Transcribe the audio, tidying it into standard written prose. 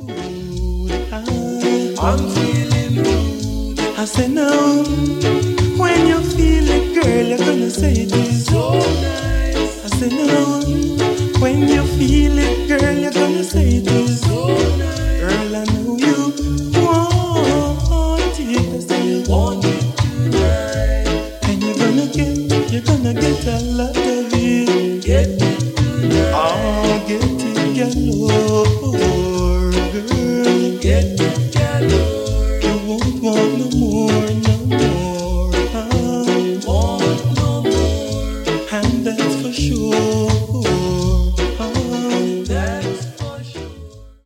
I'm feeling good. I say no. When you feel it, girl, you're gonna say it is So nice. I say no. When you feel it, girl, you're gonna say it is So nice. Girl, I know you want it. I say you Want it tonight. and you're gonna get a lot of it. Get it tonight. Oh, get it galore, girl. Get it galore. You won't want no more, no more.